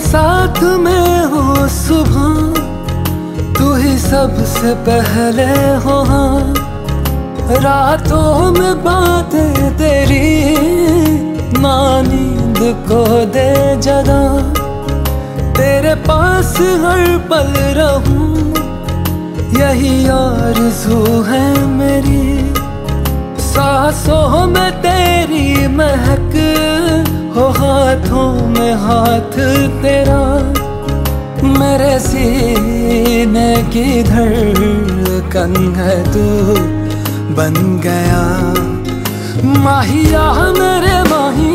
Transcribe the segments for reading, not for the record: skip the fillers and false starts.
साथ में हो सुबह, तू ही सबसे पहले हो। हाँ, रातों में बातें तेरी ना नींद को दे जगा। तेरे पास हर पल रहूं, यही आरज़ू है मेरी। सांसों में तेरी महक हो, हाथों में हाथ तेरा। मेरे सीने की धड़कन है तू बन गया। माहिया मेरे माही,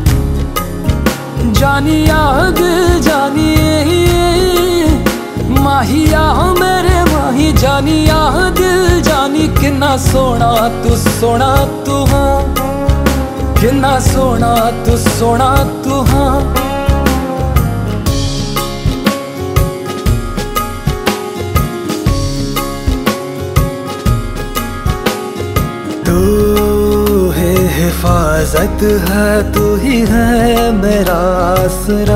जानिया दिल जानिए। माहिया मेरे माही, जानिया दिल जानी। कितना सोना तू हाँ, कितना सोना तू हाँ। तू है हिफाजत है, तू ही है मेरा आसरा।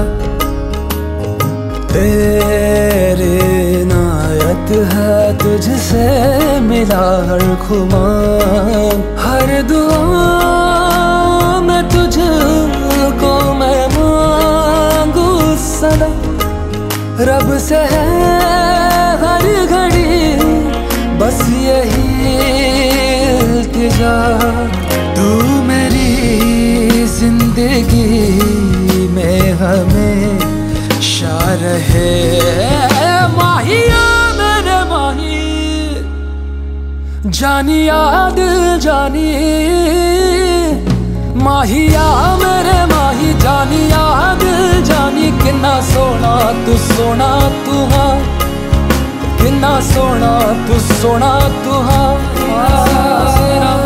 तेरे इनायत है, तुझसे मिला हर खुमान। हर दुआ में तुझको मैं मांगू सदा। रब से है हर घड़ी बस यही इल्तिजा। तू मेरी जिंदगी में हमेशा रहे। माहिया मेरे माही, जानिया दिल जानी। माहिया मेरे माही, जानिया दिल जानी। कितना सोना तू हाँ, कितना सोना तू हाँ।